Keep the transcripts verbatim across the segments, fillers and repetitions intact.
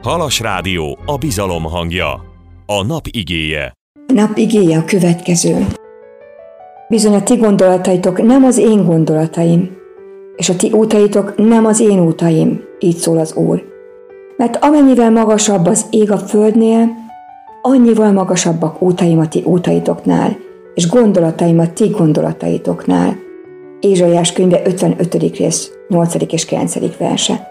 Halas Rádió, a bizalom hangja. A nap igéje. A nap igéje a következő. Bizony a ti gondolataitok nem az én gondolataim, és a ti útaitok nem az én útaim, így szól az Úr. Mert amennyivel magasabb az ég a földnél, annyival magasabbak útaim a ti útaitoknál, és gondolataim a ti gondolataitoknál. Ézsaiás könyve ötvenötödik rész, nyolcadik és kilencedik verse.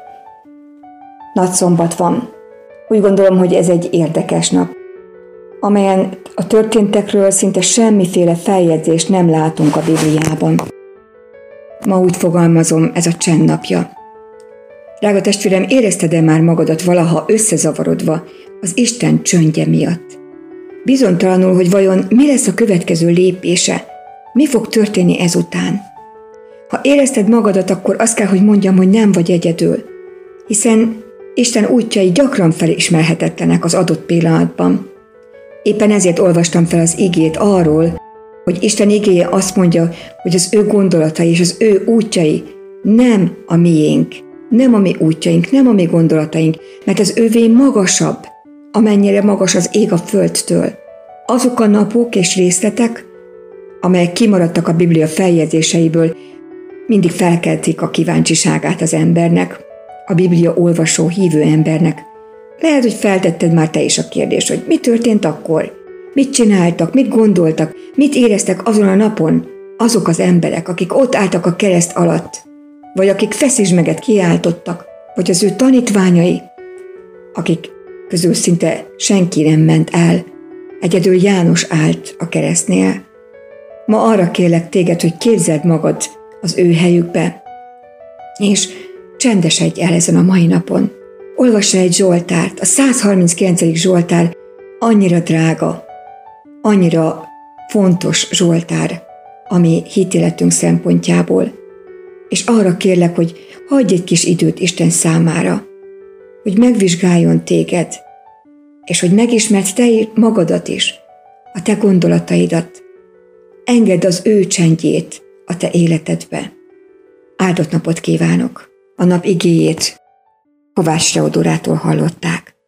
Nagyszombat van. Úgy gondolom, hogy ez egy érdekes nap, amelyen a történtekről szinte semmiféle feljegyzést nem látunk a Bibliában. Ma úgy fogalmazom, ez a csend napja. Drága testvérem, érezted-e már magadat valaha összezavarodva az Isten csöndje miatt? Bizonytalanul, hogy vajon mi lesz a következő lépése, mi fog történni ezután? Ha érezted magadat, akkor azt kell, hogy mondjam, hogy nem vagy egyedül, hiszen Isten útjai gyakran felismerhetetlenek az adott pillanatban. Éppen ezért olvastam fel az igét arról, hogy Isten igéje azt mondja, hogy az ő gondolatai és az ő útjai nem a miénk, nem a mi útjaink, nem a mi gondolataink, mert az ővé magasabb, amennyire magas az ég a földtől. Azok a napok és részletek, amelyek kimaradtak a Biblia feljegyzéseiből, mindig felkeltik a kíváncsiságát az embernek, a Biblia olvasó, hívő embernek. Lehet, hogy feltetted már te is a kérdést, hogy mi történt akkor? Mit csináltak, mit gondoltak, mit éreztek azon a napon azok az emberek, akik ott álltak a kereszt alatt, vagy akik feszizsmeget kiáltottak, vagy az ő tanítványai, akik közül szinte senki nem ment el, egyedül János állt a keresztnél. Ma arra kérlek téged, hogy képzeld magad az ő helyükbe, és csendesedj el ezen a mai napon. Olvass el egy Zsoltárt, a száz harminckilencedik Zsoltár annyira drága, annyira fontos Zsoltár a mi hitéletünk szempontjából. És arra kérlek, hogy hagyj egy kis időt Isten számára, hogy megvizsgáljon téged, és hogy megismerd te magadat is, a te gondolataidat. Engedd az ő csendjét a te életedbe. Áldott napot kívánok! A nap igéjét Kovács Teodórától hallották.